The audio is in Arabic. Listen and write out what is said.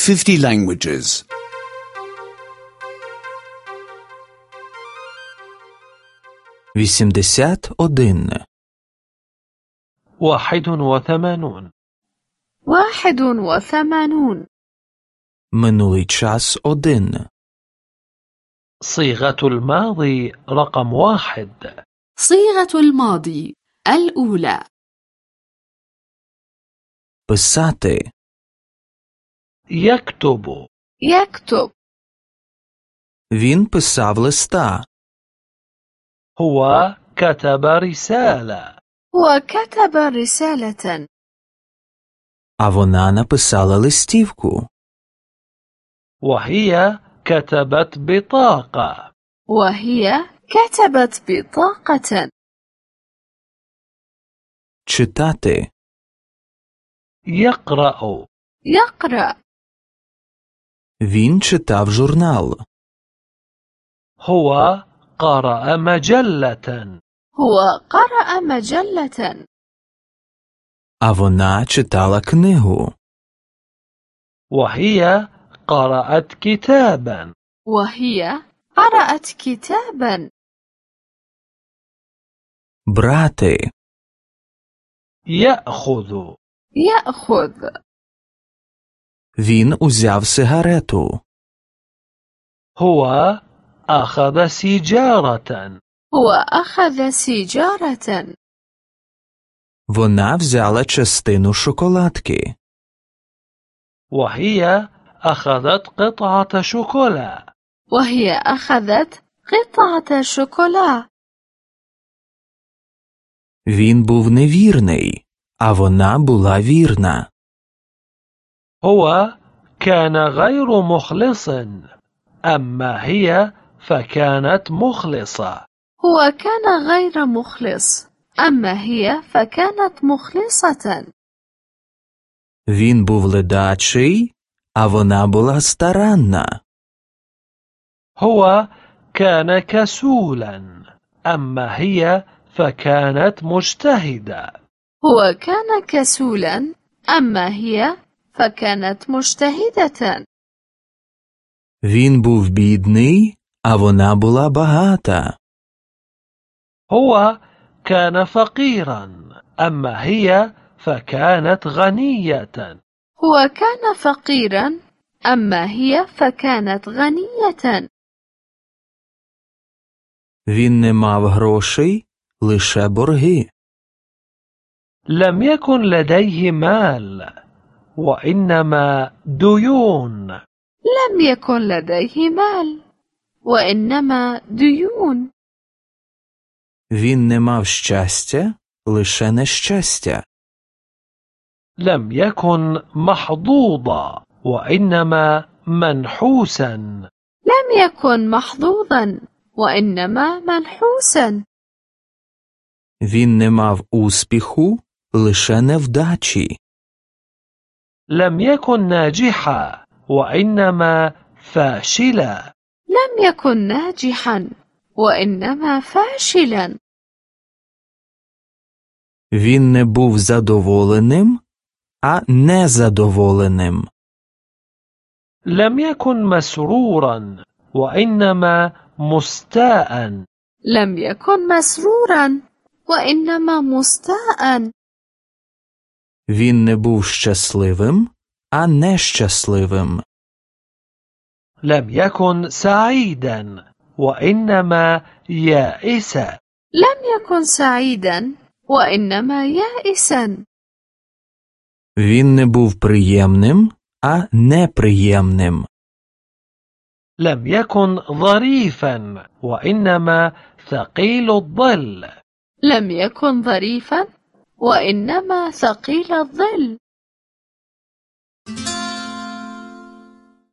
50 languages. 81. 81. 81. Минулий час 1. صيغة الماضي رقم 1. صيغة الماضي الأولى. Писати. يكتب. يكتب. Він писав листа. هو كتب رسالة. هو كتب رسالة. А вона написала листівку. وهي كتبت بطاقة. وهي كتبت بطاقة. Читати. يقرأ. يقرأ. Він читав журнал. هو قرأ مجلة. هو قرأ مجلة. А вона читала книгу. وهي قرأت كتابا. وهي قرأت كتابا. Брати. يأخذ. يأخذ. Він узяв сигарету. هو أخذ سيجارة. هو أخذ سيجارة. Вона взяла частину шоколадки. وهي أخذت قطعة شوكولا. وهي أخذت قطعة شوكولا. Він був невірний, а вона була вірна. هو كان غير مخلص، أما هي فكانت مخلصة. هو كان غير مخلص، أما هي فكانت مخلصة. Він був ледачий, а вона була старанна. هو كان كسولا، أما هي فكانت مجتهدة. هو كان كسولا، أما هي فكانت مجتهدة. Він був бідний, а вона була багата. هو كان فقيرا، أما هي فكانت غنية. هو كان فقيرا، أما هي فكانت غنية. Він не мав грошей, лише борги. لم يكن لديه مال، وإنما ديون. لم يكن لديه مال، وإنما ديون. Він не мав щастя, лише нещастя. لم يكن محظوظا، وإنما منحوسا. لم يكن محظوظا، وإنما منحوسا. Він не мав успіху, лише невдачі. لم يكن ناجحا، وإنما فاشلا. لم يكن ناجحا، وإنما فاشلا. Він не був задоволеним, а незадоволеним. لم يكن مسرورا، وإنما مستاء. لم يكن مسرورا، وإنما مستاء. Він не був щасливим, а нещасливим. لم يكن سعيدا، وإنما يائسا. لم يكن سعيدا، وإنما يائسا. Він не був приємним, а неприємним. لم يكن ظريفا، وإنما ثقيل الظل. لم يكن ظريفا، وإنما ثقيل الظل.